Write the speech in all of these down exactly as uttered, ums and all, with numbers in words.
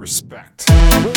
respect.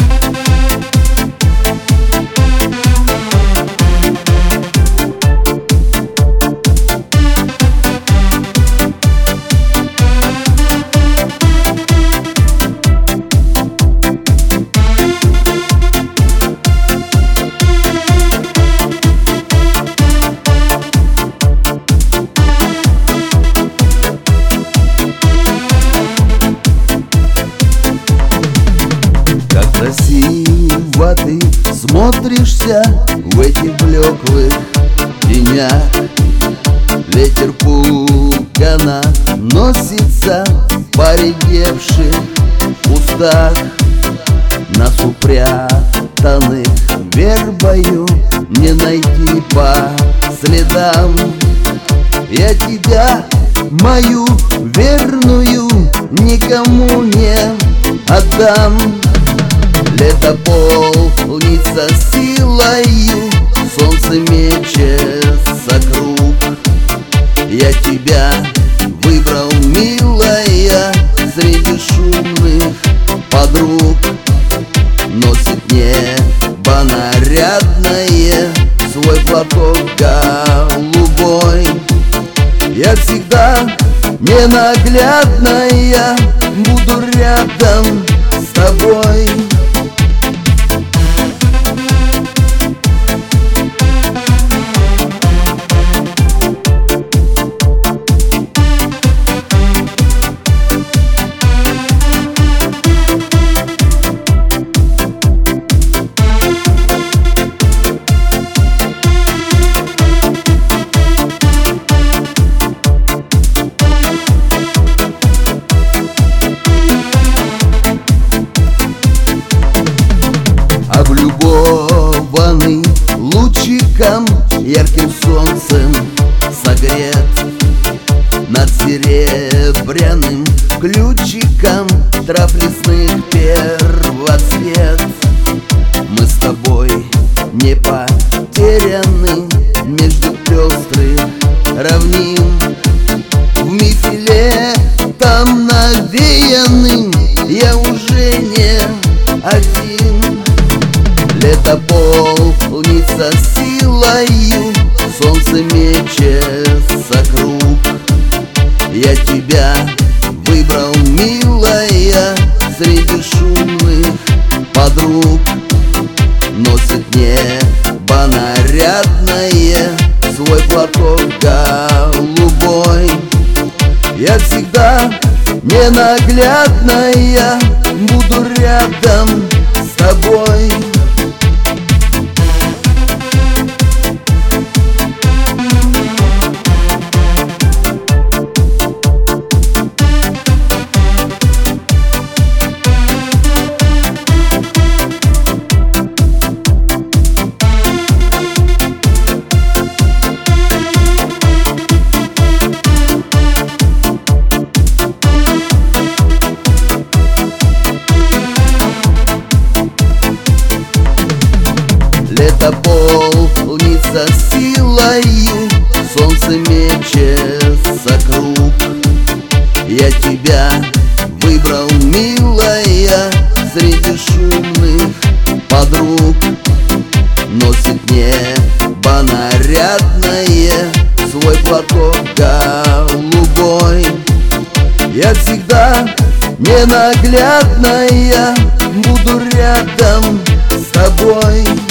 Красиво ты смотришься в этих блеклых тенях. Ветер пугано носится в поредевших кустах. Нас упрятанных вербою не найти по следам. Я тебя, мою верную, никому не отдам. Лето полнится силою, солнце мечется круг. Я тебя выбрал, милая, среди шумных подруг. Носит небо нарядное свой платок голубой. Я всегда ненаглядная буду рядом с тобой. Облюбованный лучиком, ярким солнцем согрет, над серебряным ключиком трав лесных первоцвет. Мы с тобой не потеряны между пестрых равнин. В мифе там навеянным я уже не один. Лето полнится силою, солнце мечется круг. Я тебя выбрал, милая, среди шумных подруг. Носит небо нарядное свой платок голубой. Я всегда ненаглядная буду рядом с тобой. Лето полнится силою, солнце мечется круг. Я тебя выбрал, милая, среди шумных подруг. Носит небо нарядное свой платок голубой. Я всегда ненаглядная буду рядом с тобой.